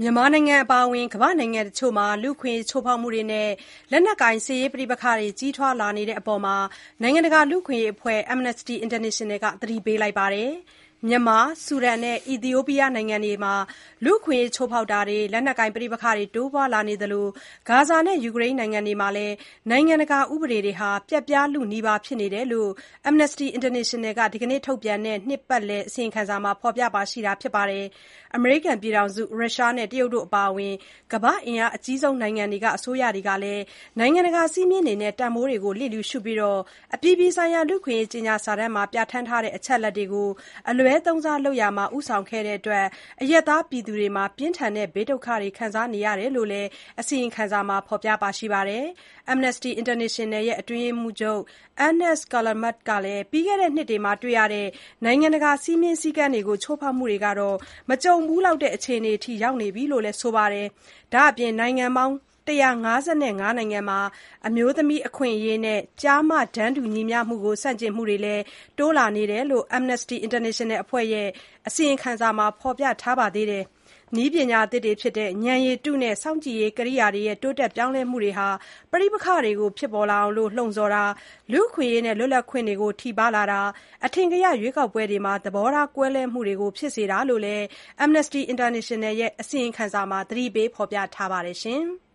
မြန်မာနိုင်ငံအပါအဝင်ကမ္ဘာ့နိုင်ငံတချို့မှာလူ့အခွင့်အရေးချိုးဖောက်မှုတွေနဲ့လက်နက်ကိုင်စစ်ရေးပဋိပက္ခတွေကြီးထွားလာနေတဲ့အပေါ် နိုင်ငံတကာလူ့အခွင့်အရေးအဖွဲ့ Amnesty International ကသတိပေးလိုက်ပါတယ်။ မြန်မာ၊ ဆူဒန်နဲ့ အီသီယိုးပီးယားနိုင်ငံတွေမှာ လူ့အခွင့်အရေးချိုးဖောက်တာတွေ၊ လက်နက်ကိုင်ပဋိပက္ခတွေတိုးပွားလာနေသလို ဂါဇာနဲ့ ယူကရိန်းနိုင်ငံတွေမှာလည်း နိုင်ငံတကာဥပဒေတွေပျက်ပြားလုနီးပါးဖြစ်နေတယ်လို့ Amnesty International ကဒီကနေ့ထုတ်ပြန်တဲ့နှစ်ပတ်လည်အစီရင်ခံစာမှာဖော်ပြထားပါတယ်။ အမေရိကန်ပြည်ထောင်စု၊ ရုရှားနဲ့ တရုတ်တို့အပါအဝင် ကမ္ဘာ့အင်အားအကြီးဆုံးနိုင်ငံတွေက အစိုးရတွေကလည်း နိုင်ငံတကာစည်းမျဉ်းတွေနဲ့တန်ဖိုးတွေကို လျစ်လျူရှုပြီး အပြည်ပြည်ဆိုင်ရာလူ့အခွင့်အရေးကြေညာစာတမ်းမှာပြဌာန်းထားတဲ့အချက်အလက်တွေကို အလွဲသုံးစားလုပ်ရာမှာဦးဆောင်ခဲ့တဲ့အတွက် အရပ်သားပြည်သူတွေ ပြင်းထန်တဲ့ဘေးဒုက္ခတွေခံစားနေရတယ်လို့လည်း အစီရင်ခံစာမှာဖော်ပြပါတယ်။ Amnesty International ရဲ့ အတွင်းရေးမှူးချုပ် Agnes Callamard ကလည်း ပြီးခဲ့တဲ့နှစ်တွေမှာတွေ့ရတဲ့ နိုင်ငံတကာစည်းမျဉ်းစည်းကမ်းတွေကိုချိုးဖောက်မှုတွေဟာ မကြုံဖူးလောက်တဲ့အခြေအနေအထိရောက်နေပြီလို့ဆိုပါတယ်။ ဒါ့အပြင် နိုင်ငံပေါင်း 155 နိုင်ငံမှာ အမျိုးသမီးအခွင့်အရေးနဲ့ ကျား-မ တန်းတူညီမျှမှုကိုဆန့်ကျင်မှုတွေလည်းတိုးလာနေတယ်လို့ Amnesty International အဖွဲ့ရဲ့အစီရင်ခံစာမှာဖော်ပြထားပါတယ်။ နည်းပညာသစ်တွေဖြစ်တဲ့ ဉာဏ်ရည်တုနဲ့ စောင့်ကြည့်ရေးကိရိယာတွေရဲ့တိုးတက်ပြောင်းလဲမှုတွေဟာ ပဋိပက္ခတွေဖြစ်ပေါ်လာအောင်လှုံ့ဆော်တာ၊ လူ့အခွင့်အရေးနဲ့လွတ်လပ်ခွင့်တွေကိုထိပါးလာတာ၊ အထင်ကရရွေးကောက်ပွဲတွေမှာ သဘောထားကွဲလွဲမှုတွေဖြစ်စေတာလို့လည်း Amnesty International ရဲ့အစီရင်ခံစာမှာသတိပေးဖော်ပြထားပါတယ်။